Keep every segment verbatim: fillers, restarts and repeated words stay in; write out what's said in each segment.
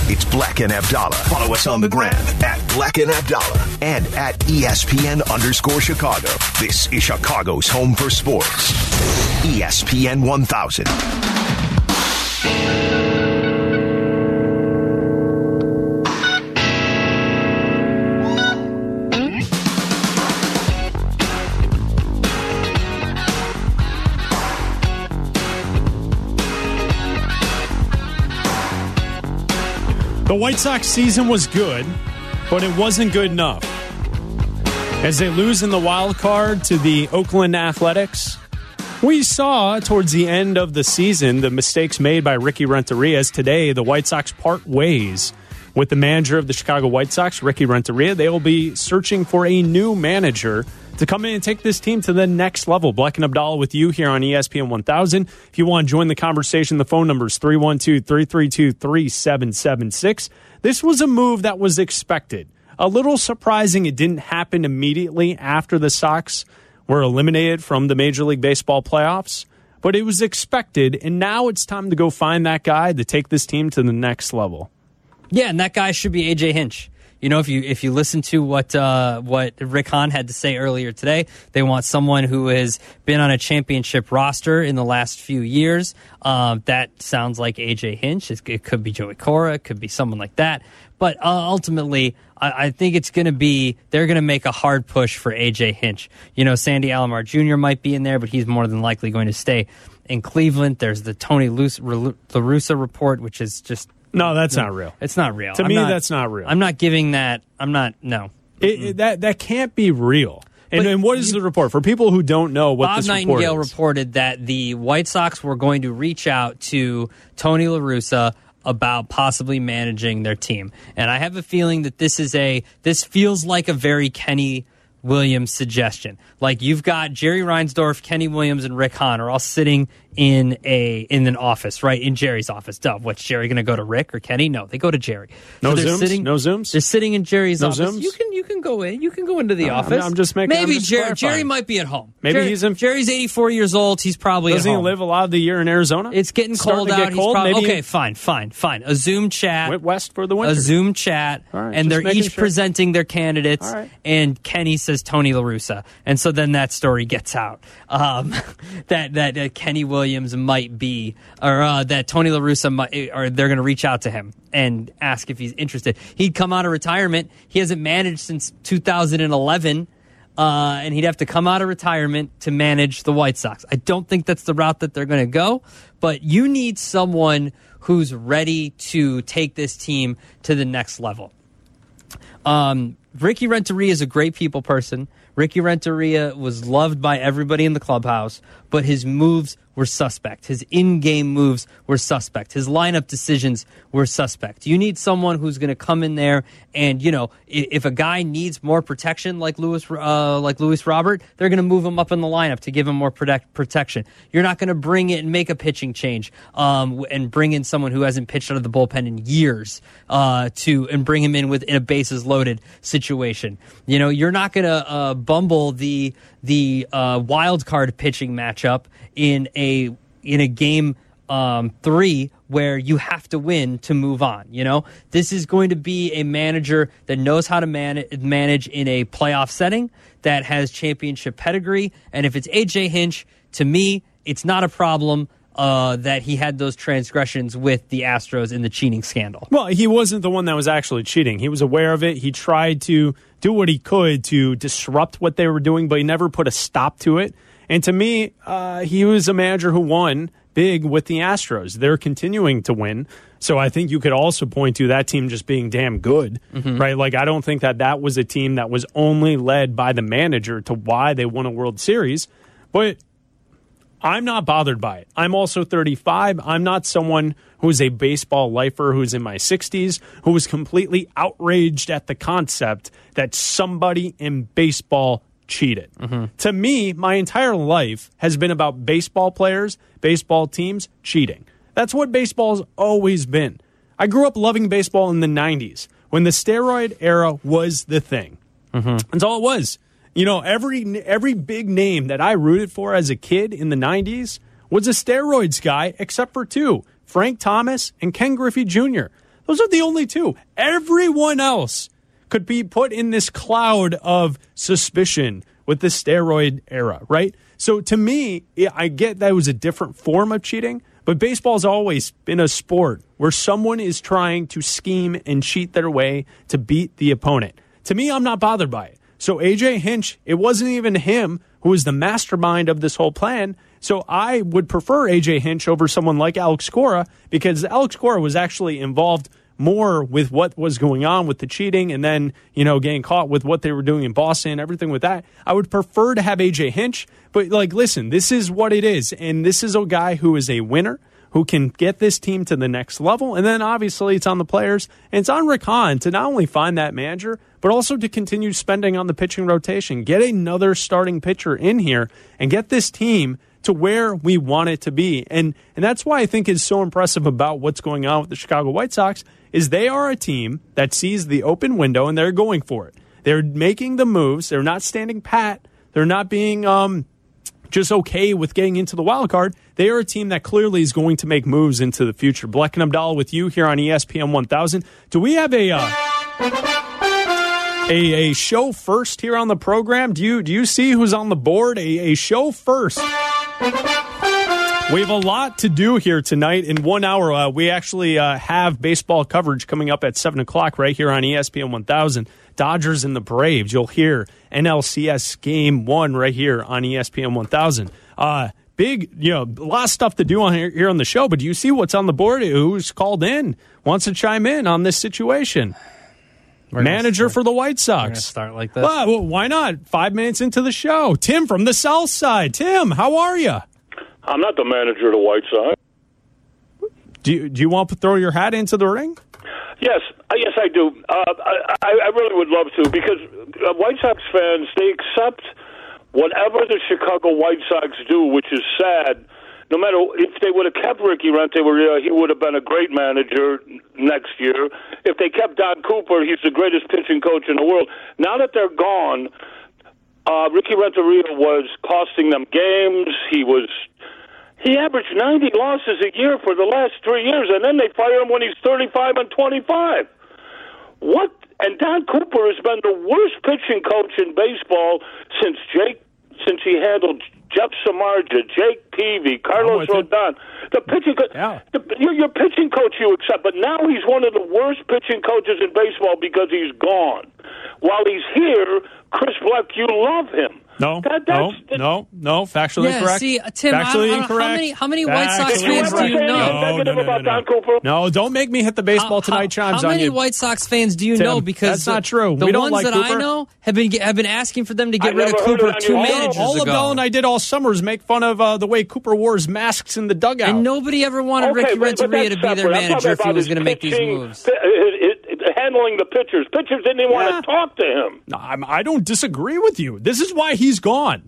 It's Black and Abdallah. Follow us on the gram at Black and Abdallah and at E S P N underscore Chicago. This is Chicago's home for sports. E S P N one thousand. The White Sox season was good, but it wasn't good enough. As they lose in the wild card to the Oakland Athletics, we saw towards the end of the season the mistakes made by Ricky Renteria. As today, the White Sox part ways with the manager of the Chicago White Sox, Ricky Renteria. They will be searching for a new manager to come in and take this team to the next level. Black and Abdallah with you here on E S P N one thousand. If you want to join the conversation, the phone number is three one two, three three two, three seven seven six. This was a move that was expected. A little surprising it didn't happen immediately after the Sox were eliminated from the Major League Baseball playoffs, but it was expected, and now it's time to go find that guy to take this team to the next level. Yeah, and that guy should be A J Hinch. You know, if you if you listen to what uh, what Rick Hahn had to say earlier today, they want someone who has been on a championship roster in the last few years. Um, that sounds like A J Hinch. It could be Joey Cora. It could be someone like that. But uh, ultimately, I, I think it's going to be, they're going to make a hard push for A J Hinch. You know, Sandy Alomar Junior might be in there, but he's more than likely going to stay in Cleveland. There's the Tony La Russa report, which is just... No, that's no, not real. It's not real. To I'm me, not, that's not real. I'm not giving that. I'm not. No. It, it, that that can't be real. And, and what is the report? For people who don't know what Bob this report is. Bob Nightingale reported that the White Sox were going to reach out to Tony La Russa about possibly managing their team. And I have a feeling that this is a, this feels like a very Kenny Williams suggestion. Like, you've got Jerry Reinsdorf, Kenny Williams, and Rick Hahn are all sitting in a in an office, right? In Jerry's office. Duh, what's Jerry going to go to Rick or Kenny? No, they go to Jerry. No so Zooms? Sitting, no Zooms? They're sitting in Jerry's no office. Zooms? You can you can go in. You can go into the no, office. I'm, I'm just making Maybe I'm just Jerry, Jerry might be at home. Maybe Jerry, he's in. Jerry's eighty-four years old. He's probably Doesn't at he home. live a lot of the year in Arizona? It's getting it's cold out. He's cold. Probably, Maybe okay, he, fine, fine, fine. A Zoom chat. Went west for the winter. A Zoom chat. Right, and they're each sure. presenting their candidates. Right. And Kenny says Tony La Russa. And so then that story gets out. Um, that that uh, Kenny Williams might be, or uh, that Tony La Russa might, or they're going to reach out to him and ask if he's interested. He'd come out of retirement. He hasn't managed since two thousand eleven. Uh, and he'd have to come out of retirement to manage the White Sox. I don't think that's the route that they're going to go, but you need someone who's ready to take this team to the next level. Um, Ricky Renteria is a great people person. Ricky Renteria was loved by everybody in the clubhouse, but his moves were suspect. His in-game moves were suspect. His lineup decisions were suspect. You need someone who's going to come in there and, you know, if a guy needs more protection like Louis, uh, like Louis Robert, they're going to move him up in the lineup to give him more protect- protection. You're not going to bring it and make a pitching change um, and bring in someone who hasn't pitched out of the bullpen in years uh, to and bring him in with in a bases loaded situation. You know, you're not going to uh, bumble the the uh, wild card pitching matchup in a in a game um, three where you have to win to move on. You know, this is going to be a manager that knows how to man- manage in a playoff setting, that has championship pedigree. And if it's A J Hinch, to me, it's not a problem uh, that he had those transgressions with the Astros in the cheating scandal. Well, he wasn't the one that was actually cheating. He was aware of it. He tried to do what he could to disrupt what they were doing, but he never put a stop to it. And to me, uh, he was a manager who won big with the Astros. They're continuing to win. So I think you could also point to that team just being damn good, mm-hmm. right? Like, I don't think that that was a team that was only led by the manager to why they won a World Series. But I'm not bothered by it. I'm also thirty-five. I'm not someone who's a baseball lifer who's in my sixties, who was completely outraged at the concept that somebody in baseball cheated. Mm-hmm. To me, my entire life has been about baseball players, baseball teams cheating. That's what baseball's always been. I grew up loving baseball in the nineties when the steroid era was the thing. Mm-hmm. That's all it was. You know, every every big name that I rooted for as a kid in the nineties was a steroids guy, except for two, Frank Thomas and Ken Griffey Junior Those are the only two. Everyone else could be put in this cloud of suspicion with the steroid era, right? So to me, I get that it was a different form of cheating, but baseball's always been a sport where someone is trying to scheme and cheat their way to beat the opponent. To me, I'm not bothered by it. So A J Hinch, it wasn't even him who was the mastermind of this whole plan. So I would prefer A J Hinch over someone like Alex Cora, because Alex Cora was actually involved more with what was going on with the cheating and then, you know, getting caught with what they were doing in Boston, everything with that. I would prefer to have A J Hinch, but like, listen, this is what it is. And this is a guy who is a winner, who can get this team to the next level. And then obviously it's on the players and it's on Rick Hahn to not only find that manager, but also to continue spending on the pitching rotation, get another starting pitcher in here and get this team to where we want it to be. And and that's why I think is so impressive about what's going on with the Chicago White Sox is they are a team that sees the open window and they're going for it. They're making the moves. They're not standing pat. They're not being um, just okay with getting into the wild card. They are a team that clearly is going to make moves into the future. Bleck and Abdallah with you here on E S P N one thousand. Do we have a uh, a, a show first here on the program? Do you do you see who's on the board? A, a show first. We have a lot to do here tonight. In one hour, uh, we actually uh, have baseball coverage coming up at seven o'clock right here on E S P N one thousand. Dodgers and the Braves. You'll hear N L C S Game one right here on E S P N one thousand. Uh, big, you know, a lot of stuff to do on here, here on the show, but do you see what's on the board? Who's called in, wants to chime in on this situation? We're Manager start, for the White Sox. Start like this. Well, well, why not? Five minutes into the show. Tim from the South Side. Tim, how are you? I'm not the manager of the White Sox. Do you, do you want to throw your hat into the ring? Yes, yes, I do. Uh, I, I really would love to, because uh, White Sox fans, they accept whatever the Chicago White Sox do, which is sad. No matter if they would have kept Ricky Renteria, he would have been a great manager next year. If they kept Don Cooper, he's the greatest pitching coach in the world. Now that they're gone, uh, Ricky Renteria was costing them games. He was he averaged ninety losses a year for the last three years, and then they fire him when he's thirty-five and twenty-five. What? And Don Cooper has been the worst pitching coach in baseball since Jake, since he handled Jeff Samardzija, Jake Peavy, Carlos Rodon. The pitching, co- yeah. the, your, your pitching coach you accept, but now he's one of the worst pitching coaches in baseball because he's gone. While he's here, Chris Bleck, you love him. No, that, no, no, no, factually yeah, incorrect. See, Tim, factually I, I, incorrect. how many, how many White Sox Factually fans do you incorrect. know? No, no, no, no, no. Cooper? No, don't make me hit the baseball How- tonight how, chimes how on many you. White Sox fans do you Tim, know? Because that's the, not true. The We don't ones like that I Cooper. know have been have been asking for them to get I've rid of never heard Cooper it on two your- managers all ago. Abdallah and I did all summer is make fun of uh, the way Cooper wore his masks in the dugout. And nobody ever wanted Okay, Ricky but- but Renteria that's to be their separate. I'm manager if talking he about was his going to make these pitching, moves. pi- it- it- handling the pitchers. Pitchers didn't even Yeah. want to talk to him. No, I'm, I don't disagree with you. This is why he's gone.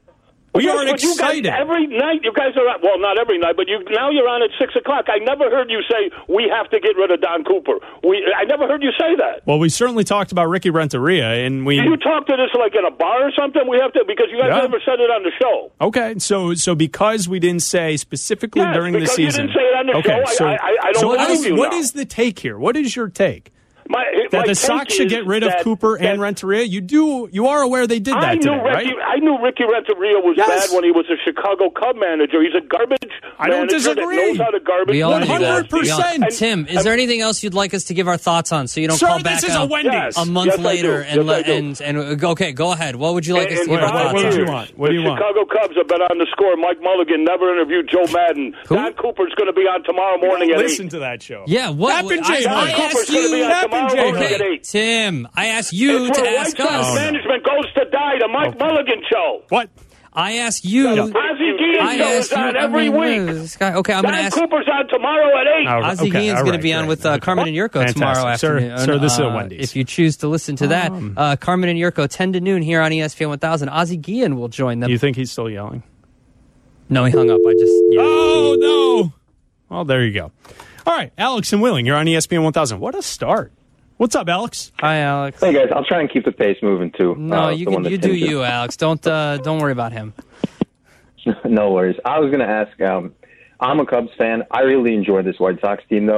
We Yes, are but you excited. guys, every night, you guys are on, well, not every night, but you now you're on at six o'clock. I never heard you say we have to get rid of Don Cooper. We, I never heard you say that. Well, we certainly talked about Ricky Renteria, and we. Did you talk to this like in a bar or something? We have to because you guys Yeah. never said it on the show. Okay, so so because we didn't say specifically Yes, during the because you season. didn't say it on the okay, show, so, I- I- I don't so what believe is you what now. is the take here? What is your take? My, That my the take Sox should is get rid of that- Cooper that- and Renteria. You do. You are aware they did that I knew today, right? Ricky, I knew Ricky Renteria was Yes. bad when he was a Chicago Cub manager. He's a garbage I don't manager disagree. that knows how to garbage. We all manage. knew that. one hundred percent. We all- Tim, is there anything else you'd like us to give our thoughts on so you don't Sir, call this back is a a, Wendy's. Yes. a month Yes, I later do. and, Yes, I let- do. and and okay, go ahead. What would you like us to And- give and our five thoughts what on? did you years, want? What do you the want? Chicago Cubs have been on the score. Mike Mulligan never interviewed Joe Madden. Who? Don Cooper's going to be on tomorrow morning at Listen eight. to that show. Yeah, what? Tap and I- J. I Hunt. asked Cooper's going to be you- on Tap and tomorrow J. morning Hunt. at Okay, eight. Tim, I asked you It's to where ask White Sox us. management goes to die. The Mike Mulligan show. What? I asked you. The Ozzie Guillen I show asked is you. on I every mean, week. what is this guy? Okay, I'm going to Don ask. Cooper's on tomorrow at eight. All right, Ozzie okay, Guillen's all going to right, be on great. with uh, Carmen and Yurko Fantastic. tomorrow Sir, afternoon. sir, this is a Uh, Wendy's. If you choose to listen to that, Um, uh, Carmen and Yurko, ten to noon here on E S P N one thousand. Ozzie Guillen will join them. You think he's still yelling? No, he hung up. I just. Yeah. Oh no! Well, there you go. All right, Alex and Willing, you're on E S P N one thousand. What a start! What's up, Alex? Hi, Alex. Hey guys, I'll try and keep the pace moving too. No, Uh, you the can. one that You do Tim did. you, Alex. Don't uh, don't worry about him. No worries. I was going to ask. Um, I'm a Cubs fan. I really enjoy this White Sox team, though.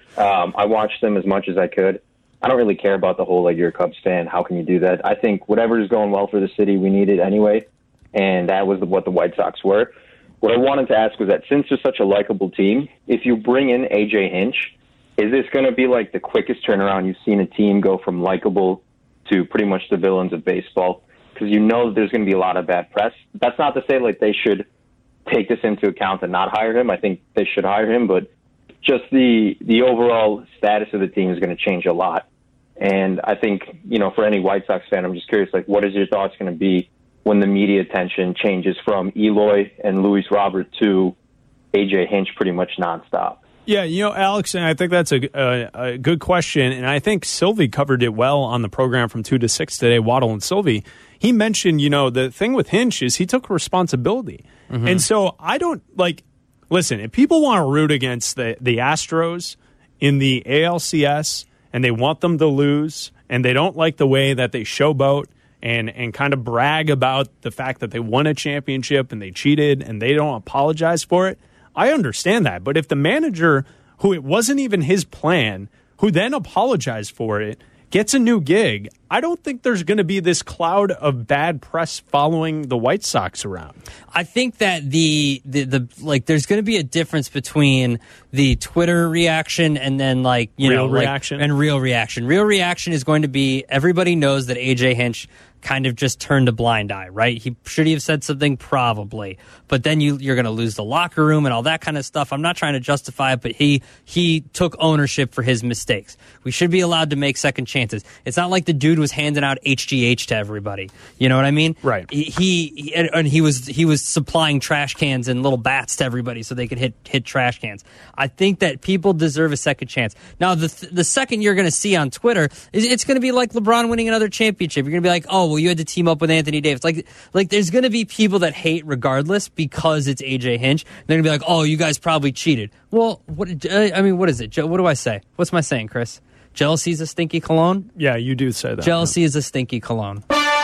Um, I watched them as much as I could. I don't really care about the whole, like, you're a Cubs fan, how can you do that? I think whatever is going well for the city, we need it anyway, and that was what the White Sox were. What I wanted to ask was that since they're such a likable team, if you bring in A J Hinch, is this going to be like the quickest turnaround you've seen a team go from likable to pretty much the villains of baseball? Because you know there's going to be a lot of bad press. That's not to say like they should take this into account and not hire him. I think they should hire him, but just the the overall status of the team is going to change a lot. And I think, you know, for any White Sox fan, I'm just curious, like, what is your thoughts going to be when the media attention changes from Eloy and Luis Robert to A J Hinch pretty much nonstop? Yeah, you know, Alex, and I think that's a, a, a good question, and I think Sylvie covered it well on the program from two to six today, Waddle and Sylvie. He mentioned, you know, the thing with Hinch is he took responsibility. Mm-hmm. And so I don't, like, listen, if people want to root against the, the Astros in the A L C S and they want them to lose and they don't like the way that they showboat and, and kind of brag about the fact that they won a championship and they cheated and they don't apologize for it, I understand that. But if the manager, who it wasn't even his plan, who then apologized for it, gets a new gig, I don't think there's going to be this cloud of bad press following the White Sox around. I think that the the, the like there's going to be a difference between the Twitter reaction and then like you real know like, reaction and real reaction. Real reaction is going to be everybody knows that A J Hinch kind of just turned a blind eye, right? He should he have said something? Probably. But then you, you're going to lose the locker room and all that kind of stuff. I'm not trying to justify it, but he he took ownership for his mistakes. We should be allowed to make second chances. It's not like the dude was handing out H G H to everybody. You know what I mean? Right. He, he and he was he was supplying trash cans and little bats to everybody so they could hit hit trash cans. I think that people deserve a second chance. Now, the th- the second you're going to see on Twitter is it's going to be like LeBron winning another championship. You're going to be like, oh, well, you had to team up with Anthony Davis. Like, like there's going to be people that hate regardless because it's A J Hinch. They're going to be like, oh, you guys probably cheated. Well, what? I mean, what is it? What do I say? What's my saying, Chris? Jealousy is a stinky cologne? Yeah, you do say that. Jealousy is a stinky cologne.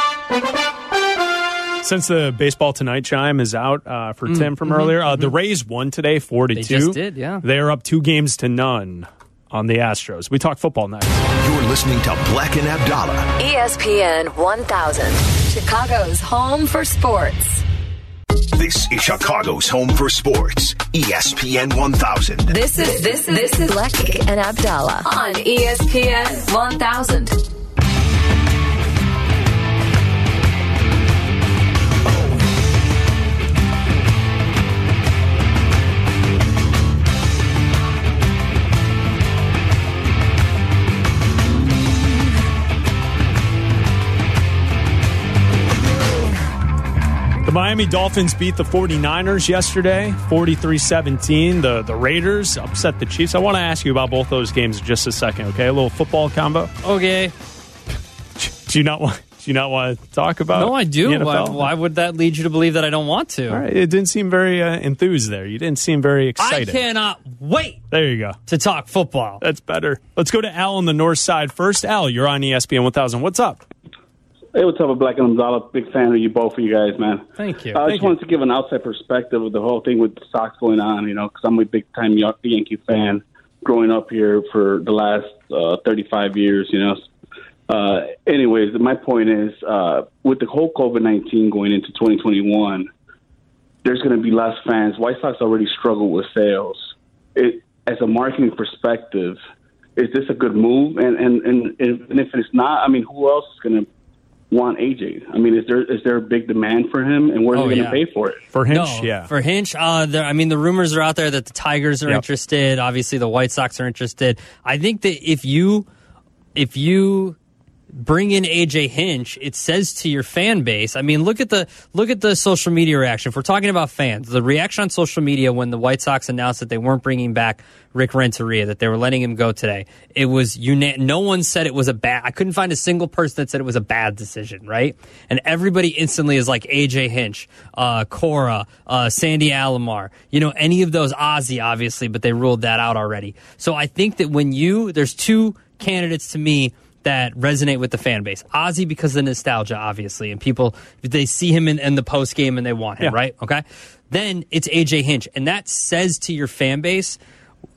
Since the Baseball Tonight chime is out uh, for mm, Tim from mm-hmm, earlier, uh, mm-hmm. the Rays won today, four to two. They just did, yeah. They're up two games to none on the Astros. We talk football next. You're listening to Black and Abdallah. E S P N one thousand, Chicago's home for sports. This is Chicago's home for sports. E S P N one thousand. This is this is this is Black and Abdallah on E S P N one thousand. Miami Dolphins beat the 49ers yesterday, forty-three seventeen. The the Raiders upset the Chiefs. I want to ask you about both those games in just a second, okay? A little football combo. Okay. Do you not want do you not want to talk about No, I do. the Why, why would that lead you to believe that I don't want to? All right. It didn't seem very uh, enthused there. You didn't seem very excited. I cannot wait. There you go. To talk football. That's better. Let's go to Al on the north side first. Al, you're on E S P N one thousand. What's up? Hey, what's up, Black and Abdallah? Big fan of you both, of you guys, man. Thank you. Uh, I Thank just you. wanted to give an outside perspective of the whole thing with the Sox going on, you know, because I'm a big-time Yankee fan growing up here for the last uh, thirty-five years, you know. Uh, anyways, my point is, uh, with the whole COVID nineteen going into twenty twenty-one, there's going to be less fans. White Sox already struggle with sales. It, as a marketing perspective, is this a good move? And, and, and, and if it's not, I mean, who else is going to want A J? I mean, is there is there a big demand for him, and where's oh, he going to yeah. pay for it? For Hinch, no, yeah. For Hinch, uh, there, I mean, the rumors are out there that the Tigers are yep. interested. Obviously, the White Sox are interested. I think that if you if you bring in A J Hinch, it says to your fan base. I mean, look at the look at the social media reaction. If we're talking about fans, the reaction on social media when the White Sox announced that they weren't bringing back Rick Renteria, that they were letting him go today, it was una- no one said it was a bad. I couldn't find a single person that said it was a bad decision, right? And everybody instantly is like A J Hinch, uh, Cora, uh, Sandy Alomar, you know, any of those. Ozzy, obviously, but they ruled that out already. So I think that when you there's two candidates to me that resonate with the fan base. Ozzy because of the nostalgia, obviously, and people, they see him in, in the post game and they want him, yeah. right? Okay. Then it's A J Hinch, and that says to your fan base,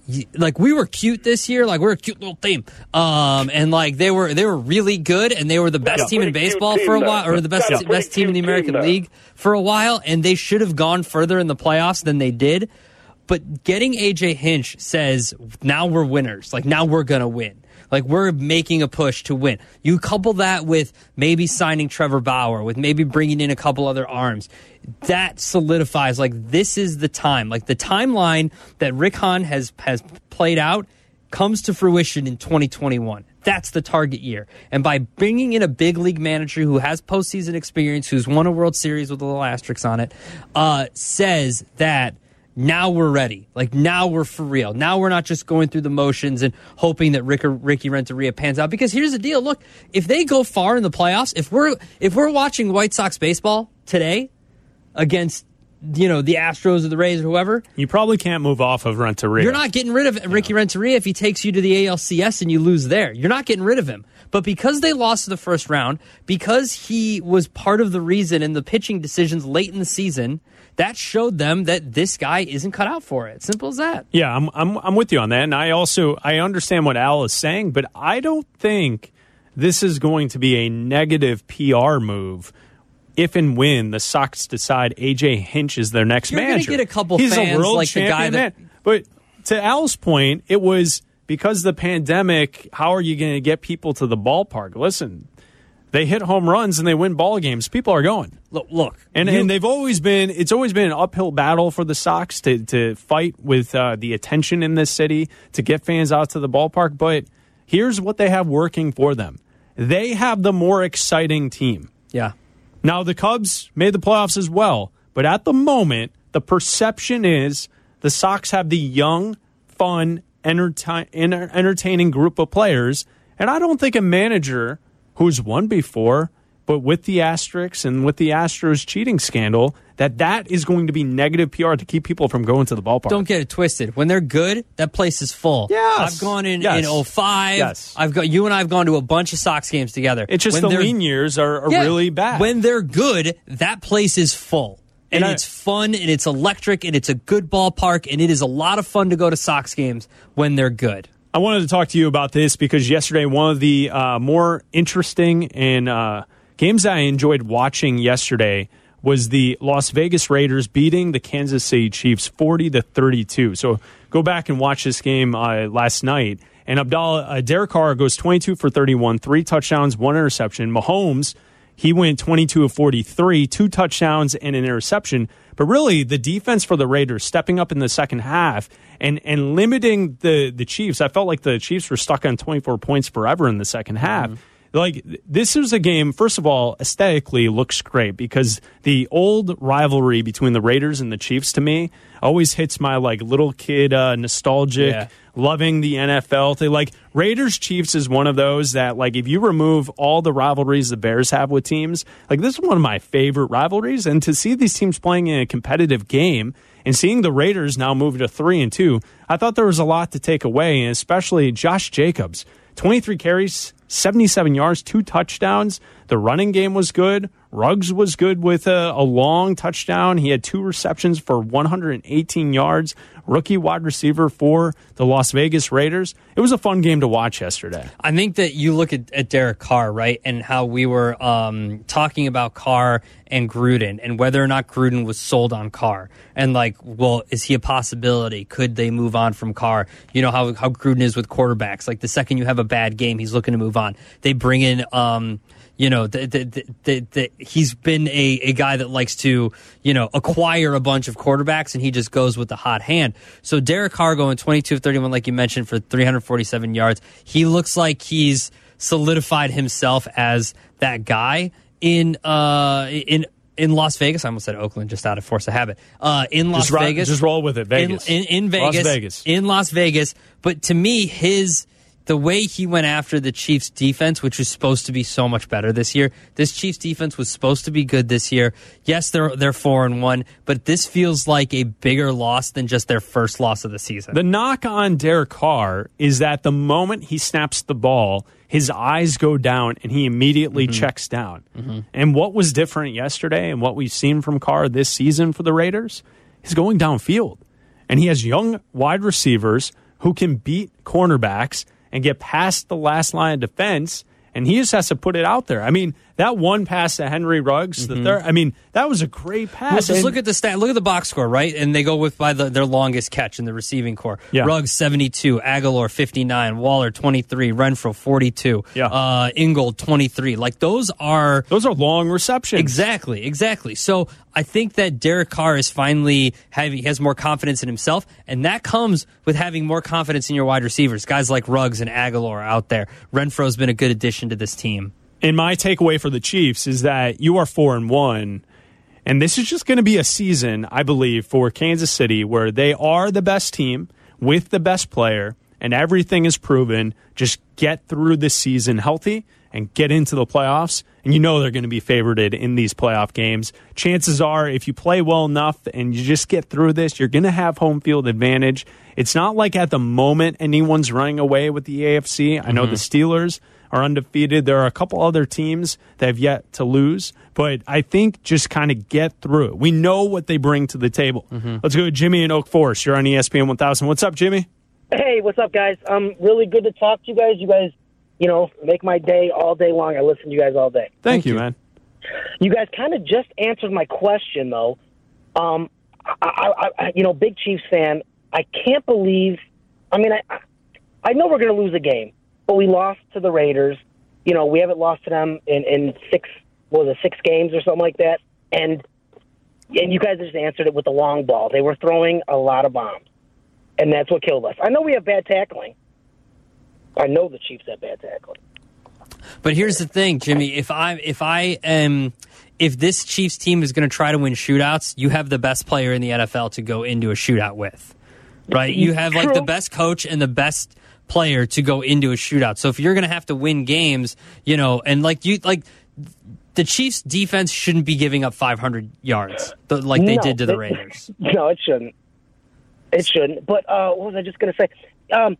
like we were cute this year, like we're a cute little team, um, and like they were they were really good, and they were the best Yeah, team in pretty cute baseball team for a there. while, or the best Yeah, pretty best team in the cute American team there. League for a while, and they should have gone further in the playoffs than they did. But getting A J Hinch says now we're winners, like now we're gonna win. Like, we're making a push to win. You couple that with maybe signing Trevor Bauer, with maybe bringing in a couple other arms. That solidifies, like, this is the time. Like, the timeline that Rick Hahn has, has played out comes to fruition in twenty twenty-one. That's the target year. And by bringing in a big league manager who has postseason experience, who's won a World Series with a little asterisk on it, uh, says that now we're ready. Like, now we're for real. Now we're not just going through the motions and hoping that Rick, Ricky Renteria pans out. Because here's the deal. Look, if they go far in the playoffs, if we're if we're watching White Sox baseball today against, you know, the Astros or the Rays or whoever, you probably can't move off of Renteria. you're not getting rid of Ricky Renteria if he takes you to the A L C S and you lose there. You're not getting rid of him. But because they lost the first round, because he was part of the reason in the pitching decisions late in the season, that showed them that this guy isn't cut out for it. Simple as that. Yeah, I'm I'm I'm with you on that, and I also I understand what Al is saying, but I don't think this is going to be a negative P R move if and when the Sox decide A J Hinch is their next You're manager. You're going to get a couple He's fans a world like the guy champion that. man. But to Al's point, it was because of the pandemic. How are you going to get people to the ballpark? Listen, they hit home runs and they win ball games. People are going. Look, look And you, and they've always been, it's always been an uphill battle for the Sox to, to fight with uh, the attention in this city, to get fans out to the ballpark. But here's what they have working for them. They have the more exciting team. yeah. Now, the Cubs made the playoffs as well. But at the moment, the perception is the Sox have the young, fun, entertain, entertaining group of players. And I don't think a manager who's won before, but with the asterisks and with the Astros cheating scandal, that that is going to be negative P R to keep people from going to the ballpark. Don't get it twisted. When they're good, that place is full. Yes. I've gone in Yes. in oh five. Yes. I've got you and I have gone to a bunch of Sox games together. It's just When the they're- lean years are, are Yeah, really bad. When they're good, that place is full. And, And I- it's fun, and it's electric, and it's a good ballpark, and it is a lot of fun to go to Sox games when they're good. I wanted to talk to you about this because yesterday, one of the uh, more interesting and uh, games I enjoyed watching yesterday was the Las Vegas Raiders beating the Kansas City Chiefs forty to thirty-two. So go back and watch this game uh, last night. And Abdallah, uh, Derek Carr goes twenty-two for thirty-one, three touchdowns, one interception. Mahomes, he went twenty-two of forty-three, two touchdowns and an interception. But really, the defense for the Raiders stepping up in the second half and, and limiting the, the Chiefs. I felt like the Chiefs were stuck on twenty-four points forever in the second half. Mm-hmm. Like, this is a game, first of all, aesthetically looks great because the old rivalry between the Raiders and the Chiefs, to me, always hits my, like, little kid uh, nostalgic, Yeah. loving the N F L thing. Like, Raiders-Chiefs is one of those that, like, if you remove all the rivalries the Bears have with teams, like, this is one of my favorite rivalries. And to see these teams playing in a competitive game and seeing the Raiders now move to three and two, I thought there was a lot to take away, and especially Josh Jacobs. twenty-three carries, seventy-seven yards, two touchdowns. The running game was good. Ruggs was good with a, a long touchdown. He had two receptions for one hundred eighteen yards. Rookie wide receiver for the Las Vegas Raiders. It was a fun game to watch yesterday. I think that you look at, at Derek Carr, right, and how we were um, talking about Carr and Gruden and whether or not Gruden was sold on Carr. And, like, well, is he a possibility? Could they move on from Carr? You know how, how Gruden is with quarterbacks. Like, the second you have a bad game, he's looking to move on. They bring in... Um, You know, the, the, the, the, the, he's been a, a guy that likes to, you know, acquire a bunch of quarterbacks, and he just goes with the hot hand. So Derek Carr going twenty-two of thirty-one, like you mentioned, for three hundred forty-seven yards. He looks like he's solidified himself as that guy in uh in in Las Vegas. I almost said Oakland, just out of force of habit. Uh, in Las just ro- Vegas, just roll with it. Vegas, in, in, in Vegas, Las Vegas, in Las Vegas. But to me, his. The way he went after the Chiefs' defense, which was supposed to be so much better this year, this Chiefs' defense was supposed to be good this year. Yes, they're they're four and one, but this feels like a bigger loss than just their first loss of the season. The knock on Derek Carr is that the moment he snaps the ball, his eyes go down and he immediately mm-hmm. checks down. Mm-hmm. And what was different yesterday and what we've seen from Carr this season for the Raiders is going downfield. And he has young wide receivers who can beat cornerbacks and get past the last line of defense, and he just has to put it out there. I mean, that one pass to Henry Ruggs, Mm-hmm. the third, I mean, that was a great pass. Well, just And- look at the stat. Look at the box score, right? And they go with by the, their longest catch in the receiving core. Yeah. Ruggs seventy-two, Aguilar fifty-nine, Waller twenty-three, Renfro forty-two, Yeah. uh, Ingold twenty-three. Like those are those are long receptions. exactly, exactly. So I think that Derek Carr is finally having he has more confidence in himself, and that comes with having more confidence in your wide receivers. Guys like Ruggs and Aguilar out there. Renfro's been a good addition to this team. And my takeaway for the Chiefs is that you are four and one, and this is just going to be a season, I believe, for Kansas City where they are the best team with the best player, and everything is proven. Just get through this season healthy and get into the playoffs, and you know they're going to be favored in these playoff games. Chances are, if you play well enough and you just get through this, you're going to have home field advantage. It's not like at the moment anyone's running away with the A F C. I know Mm-hmm. the Steelers are undefeated. There are a couple other teams that have yet to lose, but I think just kind of get through it. We know what they bring to the table. Mm-hmm. Let's go to Jimmy in Oak Forest. You're on E S P N one thousand. What's up, Jimmy? Hey, what's up, guys? Um, really good to talk to you guys. You guys, you know, make my day all day long. I listen to you guys all day. Thank, Thank you, you. man. You guys kind of just answered my question, though. Um, I, I, I, you know, big Chiefs fan. I can't believe. I mean, I, I know we're going to lose a game, but we lost to the Raiders. You know, we haven't lost to them in, in six, what was it, six games or something like that. And and you guys just answered it with the long ball. They were throwing a lot of bombs, and that's what killed us. I know we have bad tackling. I know the Chiefs have bad tackling. But here's the thing, Jimmy. If I if I am if this Chiefs team is going to try to win shootouts, you have the best player in the N F L to go into a shootout with, right? You have like the best coach and the best player to go into a shootout. So if you're going to have to win games, you know, and like you like the Chiefs defense shouldn't be giving up five hundred yards the, like they No, did to the it- Raiders. No, it shouldn't. It shouldn't. But uh, what was I just going to say? Um,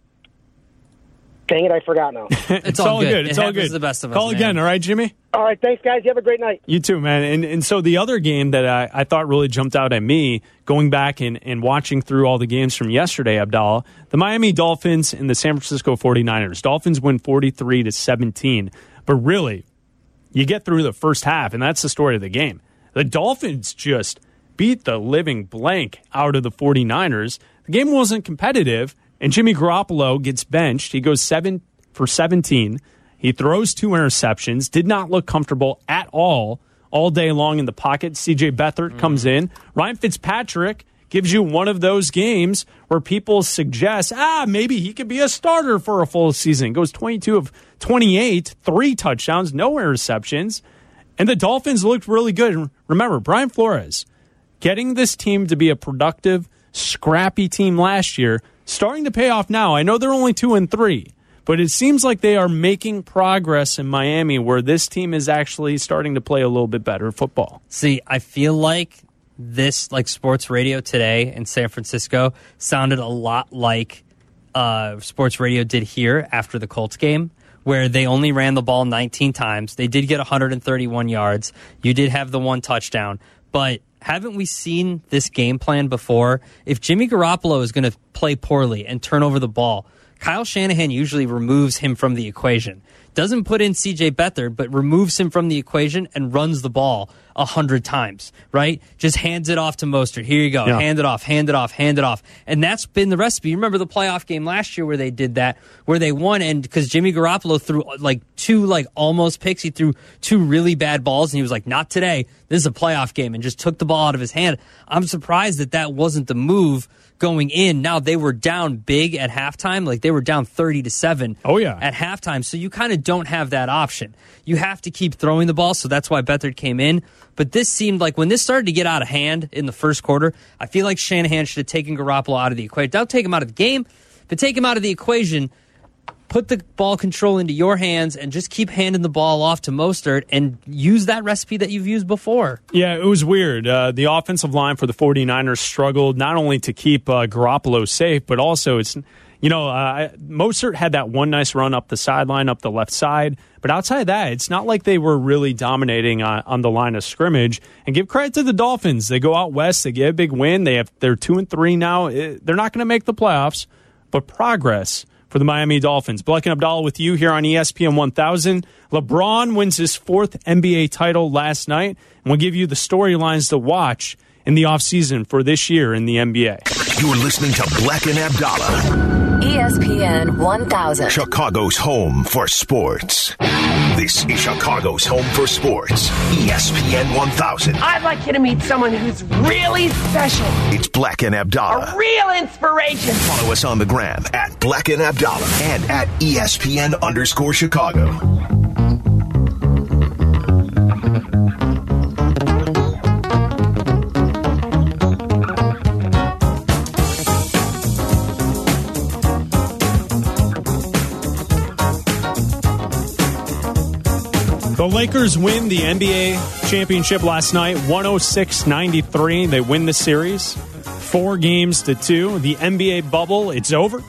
dang it, I forgot now. It's, all good. It's it all happens good. to the best of us. Call man. again, all right, Jimmy? All right, thanks, guys. You have a great night. You too, man. And and so the other game that I, I thought really jumped out at me, going back and, and watching through all the games from yesterday, Abdallah, the Miami Dolphins and the San Francisco forty-niners. Dolphins win forty-three to seventeen. But really, you get through the first half, and that's the story of the game. The Dolphins just beat the living blank out of the forty-niners. The game wasn't competitive, and Jimmy Garoppolo gets benched. He goes seven for seventeen. He throws two interceptions, did not look comfortable at all all day long in the pocket. C J Beathard mm. comes in. Ryan Fitzpatrick gives you one of those games where people suggest, ah, maybe he could be a starter for a full season. Goes twenty-two of twenty-eight, three touchdowns, no interceptions. And the Dolphins looked really good. Remember, Brian Flores getting this team to be a productive, scrappy team last year, starting to pay off now. I know they're only two and three. But it seems like they are making progress in Miami where this team is actually starting to play a little bit better football. See, I feel like this, like sports radio today in San Francisco, sounded a lot like uh, sports radio did here after the Colts game, where they only ran the ball nineteen times. They did get one hundred thirty-one yards. You did have the one touchdown. But haven't we seen this game plan before? If Jimmy Garoppolo is going to play poorly and turn over the ball, Kyle Shanahan usually removes him from the equation. Doesn't put in C J Beathard, but removes him from the equation and runs the ball a hundred times, right? Just hands it off to Mostert. Here you go. Yeah. Hand it off, hand it off, hand it off. And that's been the recipe. You remember the playoff game last year where they did that, where they won, and because Jimmy Garoppolo threw like two like almost picks, he threw two really bad balls, and he was like, not today. This is a playoff game, and just took the ball out of his hand. I'm surprised that that wasn't the move going in. Now they were down big at halftime, like they were down thirty to seven. Oh yeah, at halftime. So you kind of don't have that option. You have to keep throwing the ball. So that's why Beathard came in. But this seemed like when this started to get out of hand in the first quarter, I feel like Shanahan should have taken Garoppolo out of the equation. Don't take him out of the game, but take him out of the equation. Put the ball control into your hands and just keep handing the ball off to Mostert and use that recipe that you've used before. Yeah, it was weird. Uh, the offensive line for the forty-niners struggled not only to keep uh, Garoppolo safe, but also it's, you know, uh, Mostert had that one nice run up the sideline, up the left side. But outside of that, it's not like they were really dominating on, on the line of scrimmage. And give credit to the Dolphins. They go out west, they get a big win. They have, they're two and three now. It, they're not going to make the playoffs. but progress for the Miami Dolphins. Bleck and Abdallah with you here on E S P N one thousand. LeBron wins his fourth N B A title last night, and we'll give you the storylines to watch in the offseason for this year in the N B A. You're listening to Bleck and Abdallah, E S P N one thousand. Chicago's home for sports. This is Chicago's home for sports. E S P N one thousand. I'd like you to meet someone who's really special. It's Bleck and Abdallah. A real inspiration. Follow us on the gram at Bleck and Abdallah and at E S P N underscore Chicago. The Lakers win the N B A championship last night, one oh six ninety-three. They win the series, four games to two. The N B A bubble, it's over.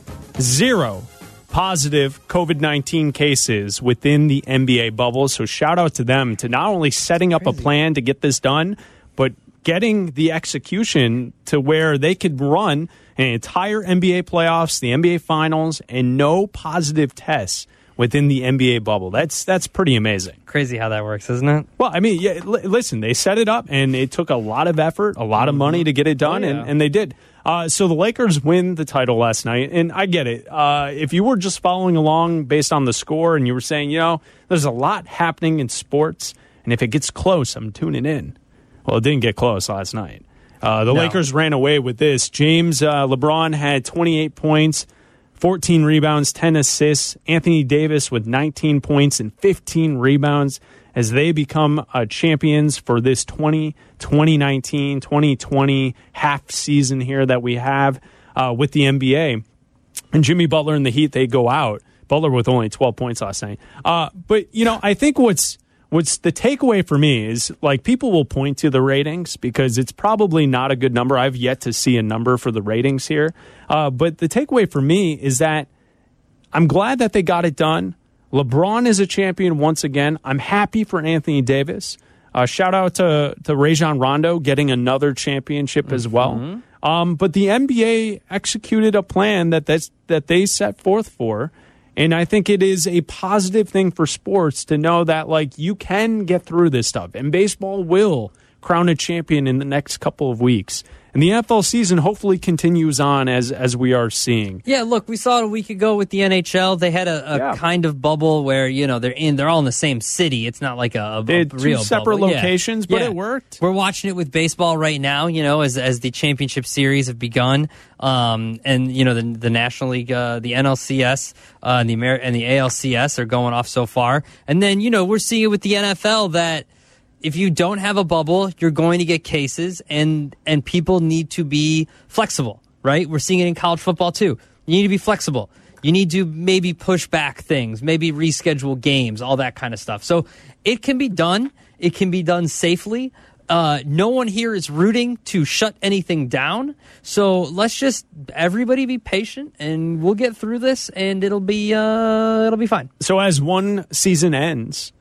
Zero positive COVID nineteen cases within the N B A bubble. So shout out to them to not only setting up Crazy. a plan to get this done, but getting the execution to where they could run an entire N B A playoffs, the N B A finals, and no positive tests within the N B A bubble. That's that's pretty amazing. Crazy how that works, isn't it? Well, I mean, yeah, l- listen, they set it up, and it took a lot of effort, a lot of money to get it done, oh, yeah. and, and they did. Uh, so the Lakers win the title last night, and I get it. Uh, if you were just following along based on the score and you were saying, you know, there's a lot happening in sports, and if it gets close, I'm tuning in. Well, it didn't get close last night. Uh, the no. Lakers ran away with this. James uh, LeBron had twenty-eight points, fourteen rebounds, ten assists. Anthony Davis with nineteen points and fifteen rebounds as they become uh, champions for this twenty nineteen twenty twenty half season here that we have uh, with the N B A. And Jimmy Butler and the Heat, they go out. Butler with only twelve points last night. Uh, but, you know, I think what's What's the takeaway for me is, like, people will point to the ratings because it's probably not a good number. I've yet to see a number for the ratings here. Uh, but the takeaway for me is that I'm glad that they got it done. LeBron is a champion once again. I'm happy for Anthony Davis. Uh, shout out to, to Rajon Rondo getting another championship mm-hmm. as well. Um, but the N B A executed a plan that that's, that they set forth for. And I think it is a positive thing for sports to know that, like, you can get through this stuff. And baseball will crown a champion in the next couple of weeks. And the N F L season hopefully continues on as as we are seeing. Yeah, look, we saw it a week ago with the N H L. They had a, a yeah. kind of bubble where, you know, they're in, they're all in the same city. It's not like a, a, they had a real two separate bubble. locations, yeah. but yeah. it worked. We're watching it with baseball right now, you know, as as the championship series have begun. Um, and, you know, the the National League, uh, the N L C S uh, and the Amer- and the A L C S are going off so far. And then, you know, we're seeing it with the N F L that if you don't have a bubble, you're going to get cases, and and people need to be flexible, right? We're seeing it in college football too. You need to be flexible. You need to maybe push back things, maybe reschedule games, all that kind of stuff. So it can be done. It can be done safely. Uh, no one here is rooting to shut anything down. So let's just everybody be patient, and we'll get through this, and it'll be uh, it'll be fine. So as one season ends,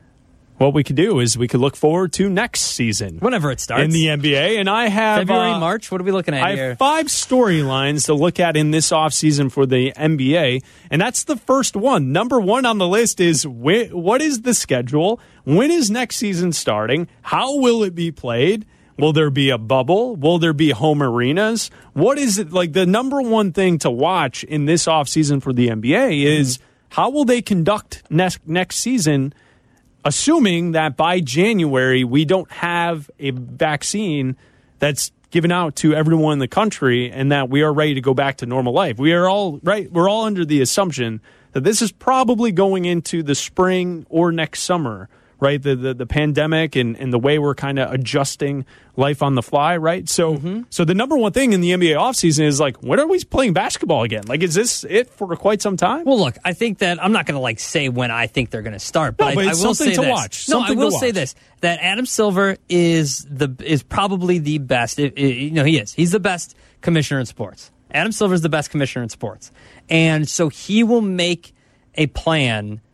what we could do is we could look forward to next season. Whenever it starts. In the N B A. And I have... February, uh, March? What are we looking at I here? have five storylines to look at in this offseason for the N B A. And that's the first one. Number one on the list is wh- what is the schedule? When is next season starting? How will it be played? Will there be a bubble? Will there be home arenas? What is it? Like, the number one thing to watch in this offseason for the N B A is mm-hmm. how will they conduct next, next season, assuming that by January we don't have a vaccine that's given out to everyone in the country and that we are ready to go back to normal life. We are all right. We're all under the assumption that this is probably going into the spring or next summer, right? The the, the pandemic and, and the way we're kind of adjusting life on the fly, right? So mm-hmm. so the number one thing in the N B A offseason is, like, when are we playing basketball again? Like, is this it for quite some time? Well, look, I think that I'm not going to, like, say when I think they're going to start, but, no, but I, it's I will something say to this. watch. No, Something I will to watch. say this, that Adam Silver is the is probably the best. It, it, you know, he is. He's the best commissioner in sports. Adam Silver is the best commissioner in sports. And so he will make a plan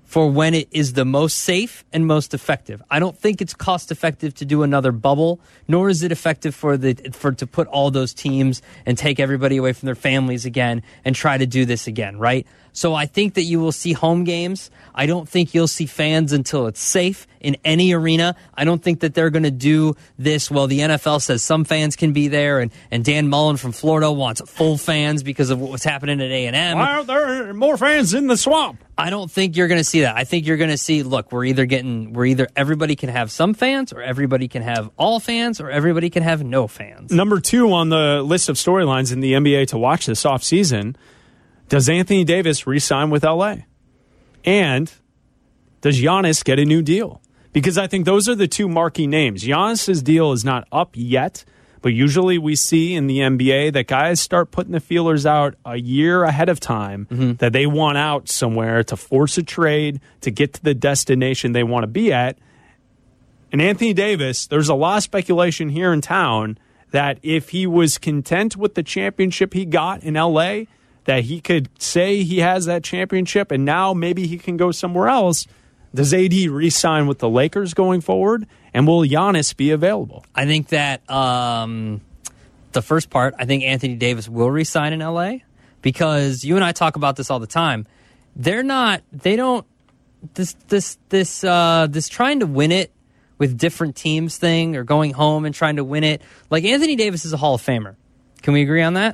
for when it is the most safe and most effective. I don't think it's cost effective to do another bubble, nor is it effective for the for to put all those teams and take everybody away from their families again and try to do this again, right? So I think that you will see home games. I don't think you'll see fans until it's safe in any arena. I don't think that they're going to do this. Well, the N F L says some fans can be there, and, and Dan Mullen from Florida wants full fans because of what was happening at A and M. Why are there more fans in the swamp? I don't think you're going to see that. I think you're going to see, look, we're either getting, we're either everybody can have some fans, or everybody can have all fans, or everybody can have no fans. Number two on the list of storylines in the N B A to watch this offseason, does Anthony Davis re-sign with L A? And does Giannis get a new deal? Because I think those are the two marquee names. Giannis's deal is not up yet, but usually we see in the N B A that guys start putting the feelers out a year ahead of time, mm-hmm. that they want out somewhere to force a trade to get to the destination they want to be at. And Anthony Davis, there's a lot of speculation here in town that if he was content with the championship he got in L A, that he could say he has that championship and now maybe he can go somewhere else. Does A D re-sign with the Lakers going forward? And will Giannis be available? I think that um, the first part, I think Anthony Davis will re-sign in L A because you and I talk about this all the time. They're not, they don't, this, this, this, uh, this trying to win it with different teams thing or going home and trying to win it. Like Anthony Davis is a Hall of Famer. Can we agree on that?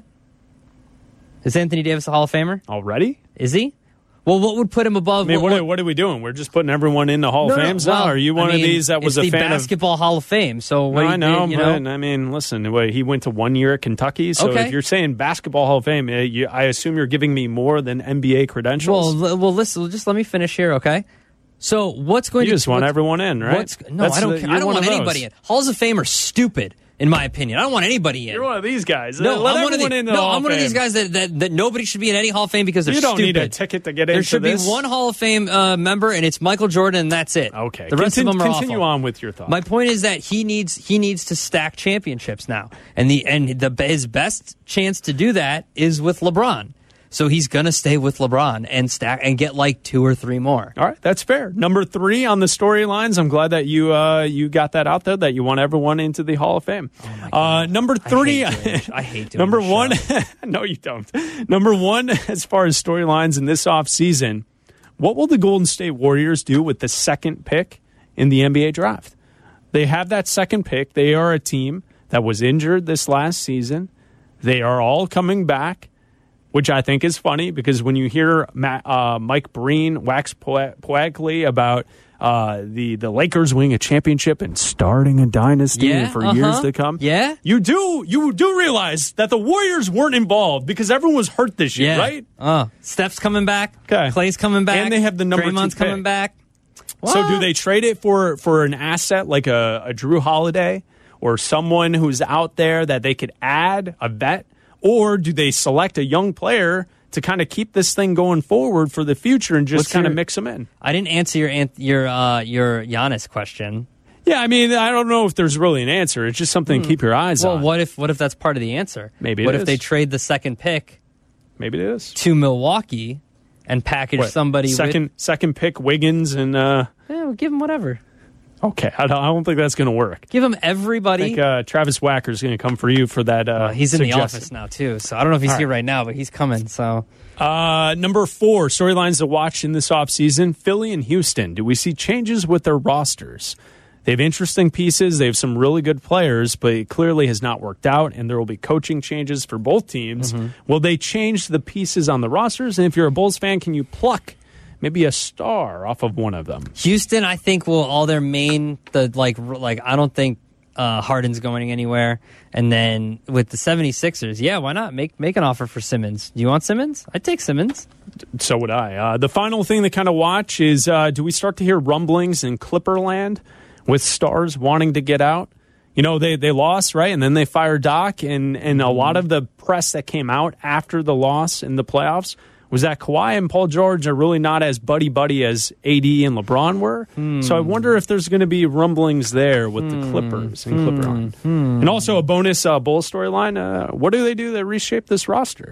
Is Anthony Davis a Hall of Famer? Already? Is he? Well, what would put him above? I mean, what, what, are, what are we doing? We're just putting everyone in the Hall no, of no, Fame well, now? Are you one I mean, of these that was it's a the fan Basketball of... Hall of Fame. So what no, I know, you know? but I mean, listen, wait, he went to one year at Kentucky. So okay. if you're saying Basketball Hall of Fame, you, I assume you're giving me more than N B A credentials. Well, well, listen, just let me finish here, okay? So what's going you to... You just want everyone in, right? What's, no, That's I don't, the, I don't want anybody in. Halls of Fame are stupid. In my opinion, I don't want anybody in. You're one of these guys. No, Let I'm one of, the, in the no Hall I'm of one Fame. of these guys that, that, that nobody should be in any Hall of Fame because they're stupid. You don't stupid. need a ticket to get there into this. There should be one Hall of Fame uh, member, and it's Michael Jordan, and that's it. Okay. The rest Continue, of them are Continue awful. on with your thoughts. My point is that he needs he needs to stack championships now, and the and the his best chance to do that is with LeBron. So he's going to stay with LeBron and stack and get like two or three more. All right, that's fair. Number three on the storylines. I'm glad that you uh, you got that out there, that you want everyone into the Hall of Fame. Oh my God. Uh, number three. I hate doing, I hate doing number this one. show. No, you don't. Number one, as far as storylines in this offseason, what will the Golden State Warriors do with the second pick in the N B A draft? They have that second pick. They are a team that was injured this last season. They are all coming back, which I think is funny because when you hear Matt, uh, Mike Breen wax po- poetically about uh, the, the Lakers winning a championship and starting a dynasty yeah, for uh-huh. years to come, yeah, you do you do realize that the Warriors weren't involved because everyone was hurt this year, yeah. right? Uh, Steph's coming back. Okay. Clay's coming back. And they have the number Draymond's two pick. coming back. What? So do they trade it for, for an asset like a, a Drew Holiday or someone who's out there that they could add, a vet? Or do they select a young player to kind of keep this thing going forward for the future and just kind of mix them in? I didn't answer your your uh, your Giannis question. Yeah, I mean, I don't know if there's really an answer. It's just something hmm. to keep your eyes well, on. Well, what if what if that's part of the answer? Maybe it What is. if they trade the second pick? Maybe it is. To Milwaukee and package What, somebody second with... second pick Wiggins and... Uh, yeah, we'll give them whatever. Okay, I don't, I don't think that's going to work. Give him everybody. I think uh, Travis Wacker's going to come for you for that. Uh, uh, he's in suggestion. the office now, too. So I don't know if he's All here right. right now, but he's coming. So uh, Number four, storylines to watch in this offseason, Philly and Houston. Do we see changes with their rosters? They have interesting pieces. They have some really good players, but it clearly has not worked out, and there will be coaching changes for both teams. Mm-hmm. Will they change the pieces on the rosters? And if you're a Bulls fan, can you pluck maybe a star off of one of them? Houston, I think, will all their main, the like, like I don't think uh, Harden's going anywhere. And then with the seventy-sixers, yeah, why not? Make make an offer for Simmons. Do you want Simmons? I'd take Simmons. So would I. Uh, the final thing to kind of watch is uh, do we start to hear rumblings in Clipperland with stars wanting to get out? You know, they, they lost, right? And then they fired Doc, and, and a lot of the press that came out after the loss in the playoffs was that Kawhi and Paul George are really not as buddy-buddy as A D and LeBron were. Hmm. So I wonder if there's going to be rumblings there with hmm. the Clippers and hmm. Clipperland. Hmm. And also a bonus uh, Bulls storyline. Uh, what do they do that reshape this roster?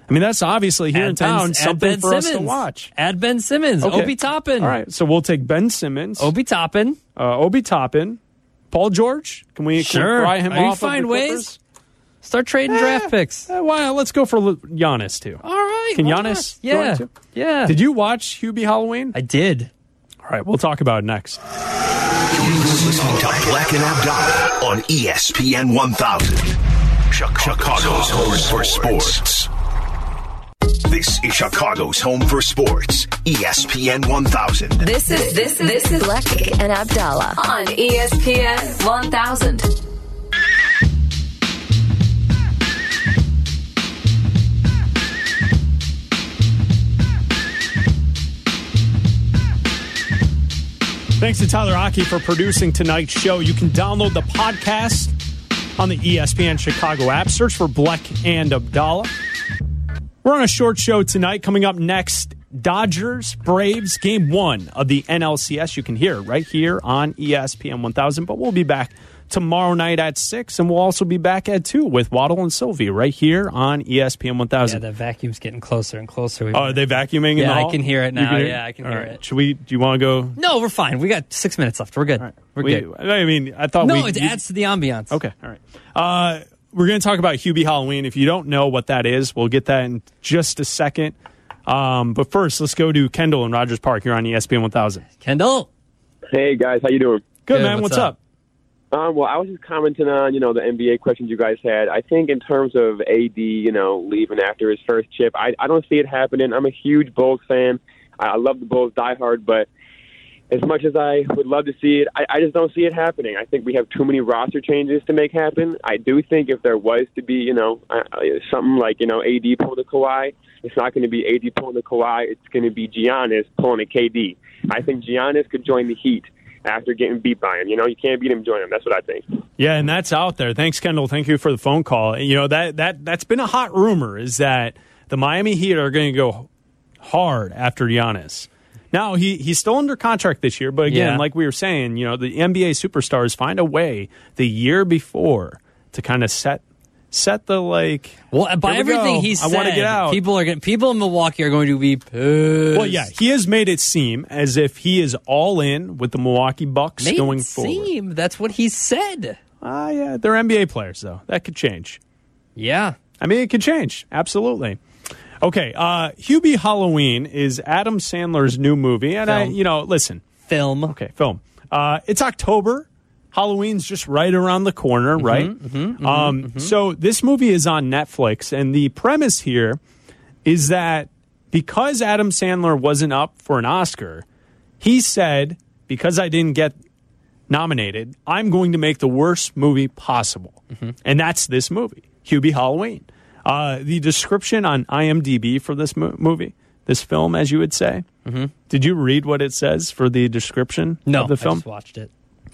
I mean, that's obviously here Add in town Ben- add something Ben for us to Simmons. watch. Add Ben Simmons. Okay. Obi Toppin. All right, so we'll take Ben Simmons, Obi Toppin. uh, Obi Toppin, Paul George. Can we, can we Sure. pry him Are you off? find of the ways? Clippers? Start trading draft picks. Uh, why? Let's go for L- Giannis too. All right. Can why Giannis not? join Yeah. too? Yeah. Did you watch Hubie Halloween? I did. All right, we'll talk about it next. You're listening to Black and Abdallah on E S P N one thousand. Chicago's home for sports. This is Chicago's home for sports. E S P N one thousand. This is this is this is Black and Abdallah on E S P N one thousand. Thanks to Tyler Aki for producing tonight's show. You can download the podcast on the E S P N Chicago app. Search for Black and Abdallah. We're on a short show tonight. Coming up next, Dodgers, Braves, game one of the N L C S. You can hear it right here on E S P N one thousand. But we'll be back tomorrow night at six, and we'll also be back at two with Waddle and Sylvie right here on E S P N one thousand. Yeah, the vacuum's getting closer and closer. We Oh, are they vacuuming in Yeah, the I hall? can hear it You now. hear Yeah, I can All hear right. it. Should we? Do you want to go? No, we're fine. We got six minutes left. We're good. We're We- good. I mean, I thought No, we. it adds to the ambiance. Okay, all right. Uh, we're going to talk about Hubie Halloween. If you don't know what that is, we'll get that in just a second. Um, but first, let's go to Kendall in Rogers Park. You're on E S P N one thousand. Kendall. Hey guys, how you doing? Good, Good, man. what's What's up? up? Um, well, I was just commenting on you know the N B A questions you guys had. I think in terms of A D, you know, leaving after his first chip, I I don't see it happening. I'm a huge Bulls fan. I, I love the Bulls diehard, but as much as I would love to see it, I, I just don't see it happening. I think we have too many roster changes to make happen. I do think if there was to be, you know, uh, something like, you know, A D pulling a Kawhi, it's not going to be A D pulling a Kawhi. It's going to be Giannis pulling a K D. I think Giannis could join the Heat after getting beat by him. You know, you can't beat him, join him. That's what I think. Yeah, and that's out there. Thanks, Kendall. Thank you for the phone call. You know, that that that's been a hot rumor is that the Miami Heat are going to go hard after Giannis. Now, he, he's still under contract this year, but again, Yeah. like we were saying, you know, the N B A superstars find a way the year before to kind of set set the, like, Well, by here we everything go. he I said, want to get out. people are going people in Milwaukee are going to be pissed. Well, yeah, he has made it seem as if he is all in with the Milwaukee Bucks Made going it forward. seem. That's what he said. Ah, yeah, they're N B A players, though. That could change. Yeah. I mean, it could change. Absolutely. Okay, uh, Hubie Halloween is Adam Sandler's new movie. And, I, Film. you know, listen. Film. Okay, film. Uh, it's October. Halloween's just right around the corner, right? mhm, um, mhm. So this movie is on Netflix. And the premise here is that because Adam Sandler wasn't up for an Oscar, he said, because I didn't get nominated, I'm going to make the worst movie possible. And that's this movie, Hubie Halloween. Uh, the description on IMDb for this mo- movie, this film, as you would say. Mm-hmm. Did you read what it says for the description No, of the film? I just watched it.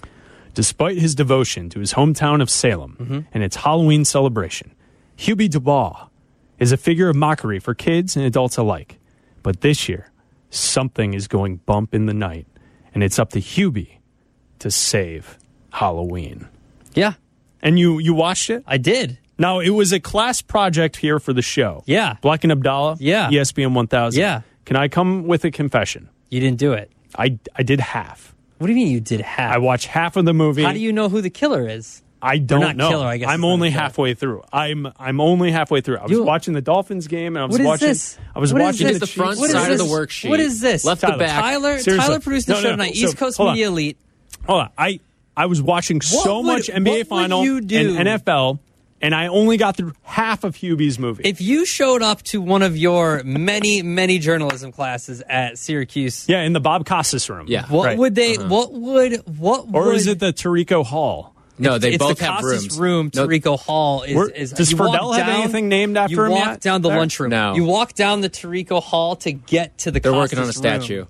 Despite his devotion to his hometown of Salem Mm-hmm. and its Halloween celebration, Hubie Dubois is a figure of mockery for kids and adults alike. But this year, something is going bump in the night, and it's up to Hubie to save Halloween. Yeah. And you, you watched it? I did. Now, it was a class project here for the show. Yeah. Black and Abdallah. Yeah. E S P N one thousand. Yeah. Can I come with a confession? You didn't do it. I, I did half. What do you mean you did half? I watched half of the movie. How do you know who the killer is? I don't not know. killer, I guess I'm it's not only a killer. halfway through. I'm I'm only halfway through. I was You- watching the Dolphins game, and I was What is watching. this? I was What is watching this? the the front Chiefs. What is side of the this? worksheet. What is this? Left Tyler, the back. Tyler, Seriously. Tyler produced the No, show no, tonight. so, East Coast hold on. Media Elite. Hold on. I I was watching so would- much N B A what would final you do? and N F L, and I only got through half of Hubie's movie. If you showed up to one of your many, many journalism classes at Syracuse, yeah, in the Bob Costas room. Yeah. what Right. would they? What would? What Or would? is it the Tarico Hall? No, they it's both the have Costas rooms. room. No, Tarico Hall is. Where- is does you walk Friedel have down- anything named after you him walk yet? down the There? lunchroom. No. You walk down the Tarico Hall to get to the. They're Costas working on a room. statue.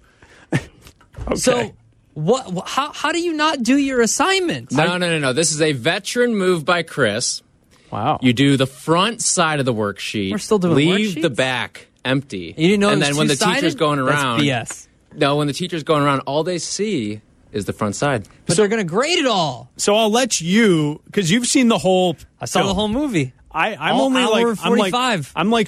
Okay. So, what? wh- How? How do you not do your assignment? No, no, no, no. This is a veteran move by Chris. Wow. You do the front side of the worksheet. We're still doing Leave worksheets? the back empty. You didn't know and it was then when the two-sided? teacher's going That's around, B S. No, when the teacher's going around, all they see is the front side. But they're going to grade it all. So I'll let you, because you've seen the whole. I saw film. the whole movie. I, I'm All only hour like I'm like forty-five. I'm like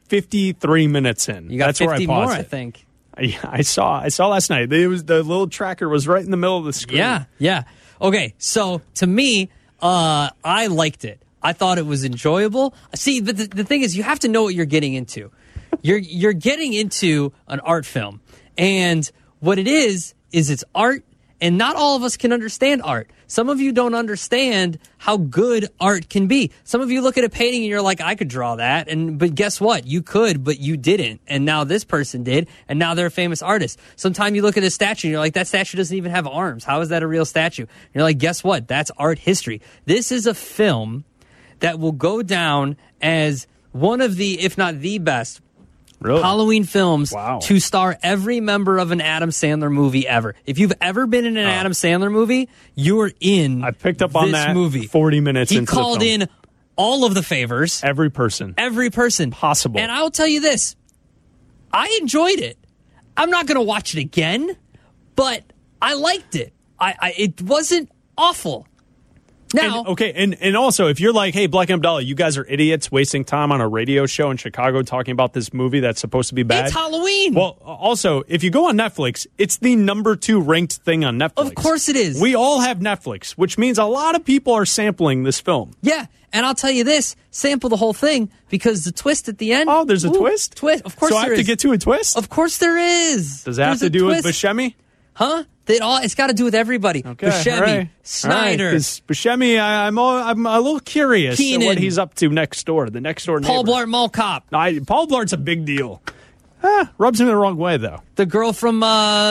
fifty-three minutes in. You got That's fifty where I paused more, it. I think. I, I saw. I saw last night. It was the little tracker was right in the middle of the screen. Yeah, yeah. Okay, so to me, uh, I liked it. I thought it was enjoyable. See, but the, the thing is, you have to know what you're getting into. You're you're getting into an art film, and what it is is it's art, and not all of us can understand art. Some of you don't understand how good art can be. Some of you look at a painting and you're like, I could draw that, and but guess what? You could, but you didn't, and now this person did, and now they're a famous artist. Sometimes you look at a statue and you're like, that statue doesn't even have arms. How is that a real statue? And you're like, guess what? That's art history. This is a film that will go down as one of the, if not the best, Really? Halloween films Wow. to star every member of an Adam Sandler movie ever. If you've ever been in an Oh. Adam Sandler movie, you're in I picked up on this that movie. forty minutes He into the called film. in all of the favors. Every person. Every person. Possible. And I'll tell you this. I enjoyed it. I'm not going to watch it again, but I liked it. I, I It wasn't awful. Now, And, okay, and, and also, if you're like, hey, Black and Abdallah, you guys are idiots wasting time on a radio show in Chicago talking about this movie that's supposed to be bad. it's Halloween. Well, also, if you go on Netflix, it's the number two ranked thing on Netflix. Of course it is. We all have Netflix, which means a lot of people are sampling this film. Yeah, and I'll tell you this: sample the whole thing because the twist at the end. Oh, there's a Ooh, twist? Twist, of course. So I there have to is. get to a twist? Of course there is. Does that have There's to a do with twist. Buscemi? Huh? They all. It's got to do with everybody. Okay, Buscemi, all right. Snyder, All right, 'cause Buscemi, I, I'm, all, I'm a little curious at Keenan. what he's up to next door, the next door Paul neighbor. Blart Mall Cop, No, I, Paul Blart's a big deal. Ah, rubs him the wrong way, though. the girl from uh,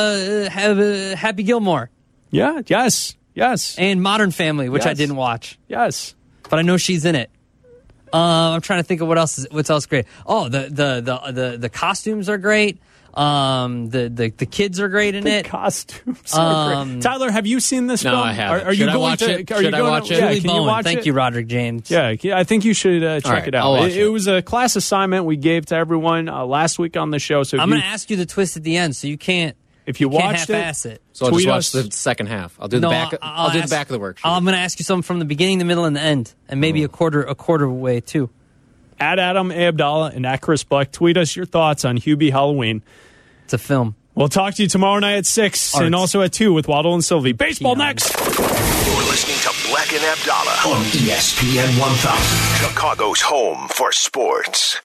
Ha- Happy Gilmore, Yeah, yes, yes, and Modern Family, which I Yes. didn't watch, yes. but I know she's in it. Uh, I'm trying to think of what else is what's else great. Oh, the the the the, the costumes are great. Um, the, the the kids are great in The it. costumes are Um, great. Tyler, have you seen this No, film? I haven't. Are, are Should you I going watch to? it? Are Should you I going watch to, it? Yeah, Julie can you Bowen. watch Thank it? you, Roderick James. Yeah, yeah, I think you should uh, check right, it out. I'll watch It, it it. was a class assignment we gave to everyone uh, last week on the show. So if I'm you, going to ask you the twist at the end, so you can't. if you, can't watched it, half-ass it. So I'll Tweet just watch us. the second half. I'll do the No, back. I'll I'll, do the ask- back of the worksheet. I'm going to ask you something from the beginning, the middle, and the end, and maybe a quarter, a quarter way too. at Adam A. Abdallah and at Chris Black, tweet us your thoughts on Hubie Halloween. It's a film. We'll talk to you tomorrow night at six Arts. and also at two with Waddle and Sylvie. Baseball Peon. next. You're listening to Black and Abdallah on E S P N one thousand, Chicago's home for sports.